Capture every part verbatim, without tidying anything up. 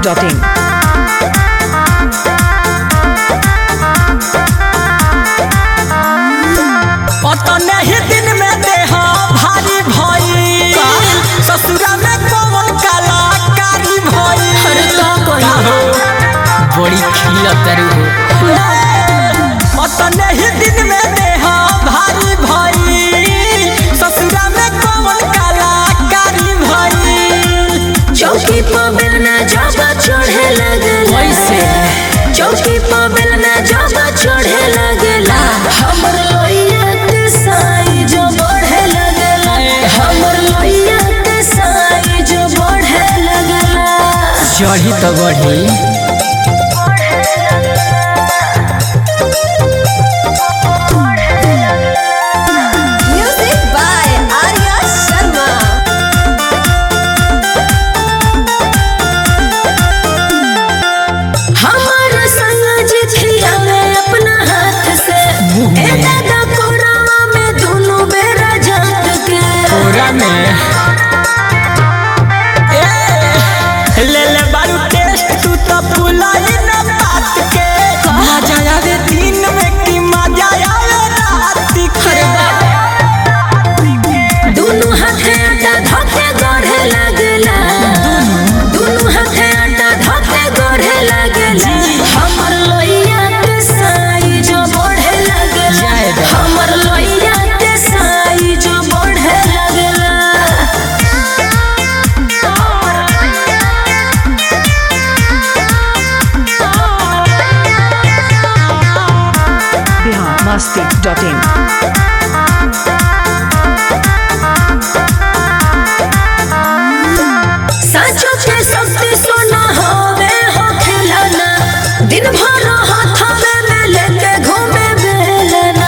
Dot in. पतने ही दिन में देहा भारी भई ससुरा में कौन कलाकारी भई। अरे का कहो बड़ी खिलतरू हो। पतने ही दिन में देहा भारी भई ससुरा में कौन कलाकारी भई। चौकी पर बेलना जब चढ़े लगला वैसे चौकी पर बेलना जब चढ़े लगला हमर लोइया के साई जो बढ़े लगला हमर लोइया के साई जो बढ़े लगला। चढ़ी तो बढ़ी म्यूजिक बाय आर्या शर्मा। हमार संग जिथिया में अपना हाथ से ए दादा कोरावा में दोनों बेरा जात के पूरा में ए ले ले बारू टेस्ट तू तो पुलाई न बात के मजा आवे दिन में की मजा आवे रात के। दोनों हाथे आटा धके गढ़े लगला दोनों हाथे आटा धके गढ़े लगला हमर लोइया के साई जो बढ़े लगला हमर लोइया के साई जो बढ़े लगला। Bihar Masti dot in. साचो के शक्ति सोना होवे हो खिलना दिन भर हाथवे में लेके घूमे बेलना।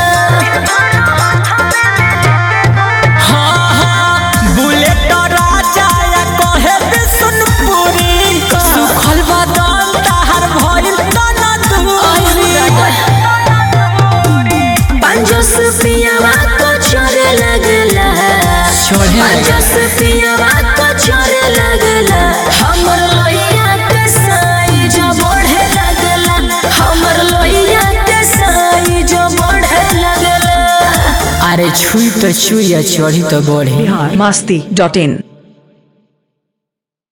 हाँ हाँ बुलेट राजा या कहे बिशुनपुरी सुखल बदन तहर भइल तना दूरी। पंजस पियावा को चोरे लगला पंजस पियावा को चोरे लगला हमर लोइया के साई जो बढ़े लगला हमर लोइया के साई जो बढ़े लगला। अरे छुई तो छुई चढ़ी तो बढ़ी। बिहार मस्ती डॉट इन।